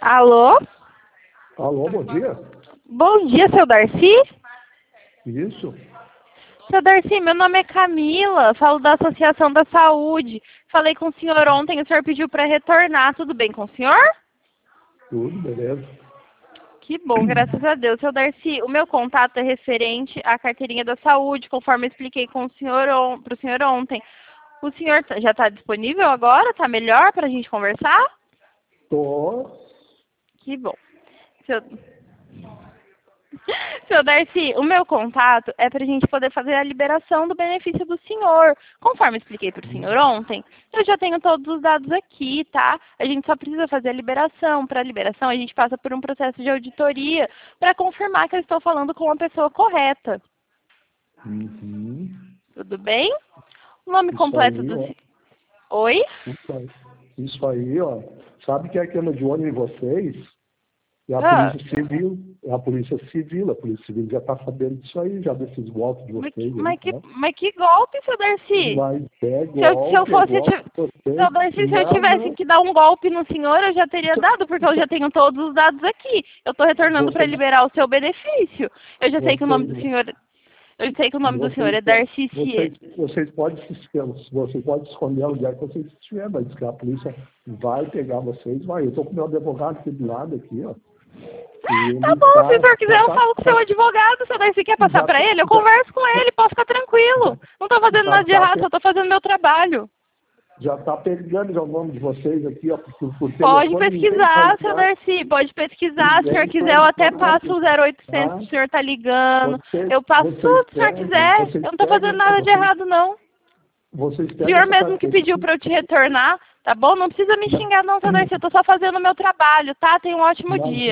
Alô? Alô, bom dia. Bom dia, seu Darcy? Isso. Seu Darcy, meu nome é Camila, falo da Associação da Saúde. Falei com o senhor ontem, o senhor pediu para retornar. Tudo bem com o senhor? Tudo, beleza. Que bom, graças a Deus. Seu Darcy, o meu contato é referente à carteirinha da saúde, conforme eu expliquei com o senhor para o senhor ontem. O senhor já está disponível agora? Está melhor para a gente conversar? Tô. Que bom. Seu Darcy, o meu contato é para a gente poder fazer a liberação do benefício do senhor. Conforme eu expliquei para o senhor ontem, eu já tenho todos os dados aqui, tá? A gente só precisa fazer a liberação. Para a liberação, a gente passa por um processo de auditoria para confirmar que eu estou falando com a pessoa correta. Uhum. Tudo bem? O nome Isso completo aí, do... ó. Oi? Isso aí, ó. Sabe que é aquela de olho em vocês? É a Ah, Polícia Civil. É a Polícia Civil. A Polícia Civil já está sabendo disso aí, já desses golpes de vocês. mas que golpe, seu Darcy? Mas é Se eu fosse... Seu Darcy, se eu tivesse que dar um golpe no senhor, eu já teria dado, porque eu já tenho todos os dados aqui. Eu estou retornando para liberar o seu benefício. Eu já sei que o nome do senhor... Eu sei que o nome do senhor é Darcy Cier. Vocês podem esconder onde é que vocês estiverem, mas que a polícia vai pegar vocês, vai. Eu estou com meu advogado aqui do lado, aqui, ó. Tá bom, se o senhor quiser, eu falo com o seu advogado. Se o Darcy quer passar para ele, eu converso com ele, pode ficar tranquilo. Não estou fazendo nada de errado, só estou fazendo meu trabalho. Já está pegando já o nome de vocês aqui, ó, por telefone. Pode pesquisar, seu Darcy, pode pesquisar. Se o senhor quiser, eu até passo o 0800 se o senhor está ligando. Eu passo tudo se o senhor quiser. Eu não estou fazendo nada de errado, não. O senhor mesmo que pediu para eu te retornar, tá bom? Não precisa me xingar, não, seu Darcy. Eu estou só fazendo o meu trabalho, tá? Tenha um ótimo dia.